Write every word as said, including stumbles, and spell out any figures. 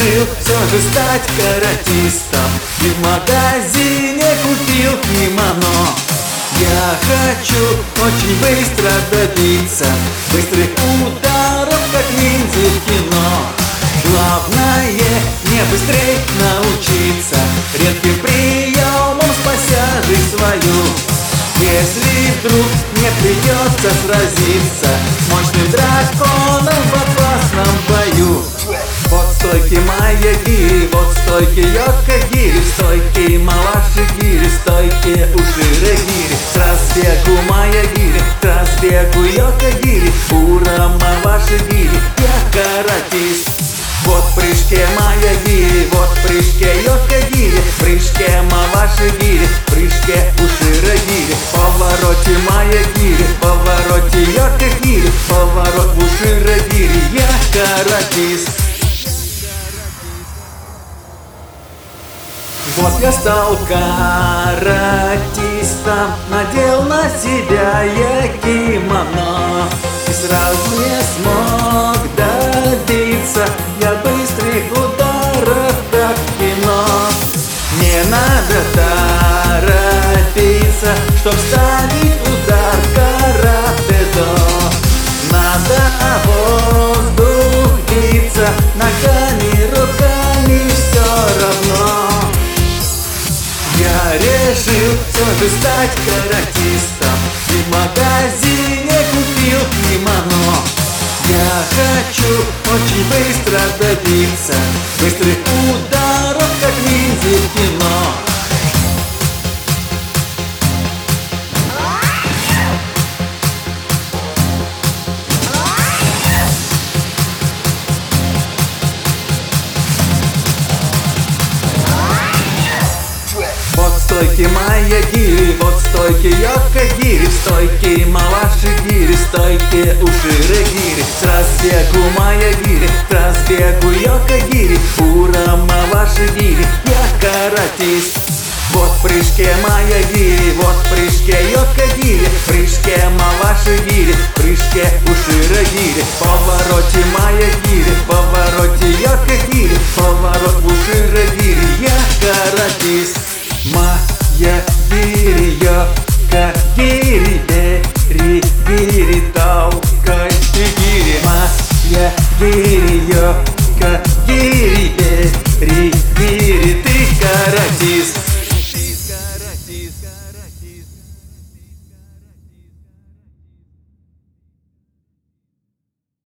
решил все же стать каратистом и в магазине купил кимоно. Я хочу очень быстро добиться быстрых ударов, как ниндзя в кино. Главное не быстрей научиться редким приемом, спася жизнь свою. Если вдруг мне придется сразиться с мощным драконом в опасном бою. Вот стойки моя гири, вот стойки йока гири, стойки малаши гири, стойки ушира гири. С разбегу моя гири, с разбегу йока гири, ура маваши гири, я каратист. Вот в прыжке моя гири, вот в прыжке йока гири, в прыжке маваши гири, в прыжке ушира гири. В повороте моя гири, в повороте йока гири, поворот в ушира гири, я каратист. Вот я стал каратистом, надел на себя я кимоно и сразу не смог добиться я быстрых ударов, как в кино. Не надо торопиться, чтоб ставить удар каратэ-до. Надо воздух биться ногами, руками, все равно. Я решил все же стать каратистом и в магазине купил кимоно. Я хочу очень быстро добиться быстрых ударов, как ниндзя в кино. Вот стойки моя гири, вот стойки йока гири, стойки малаши гири, стойки ушира гири. С разбегу моя гири, с разбегу йока гири, ура маваши гири, я каратист. Вот в прыжке моя гири, вот в прыжке йока гири, в прыжке маваши гири, в прыжке ушира гири. В повороте моя гири, в повороте йока гири, поворот в ушира гири, я каратист. Моя гири, йока гири, бери, гири, толкай гири. Моя гири, йока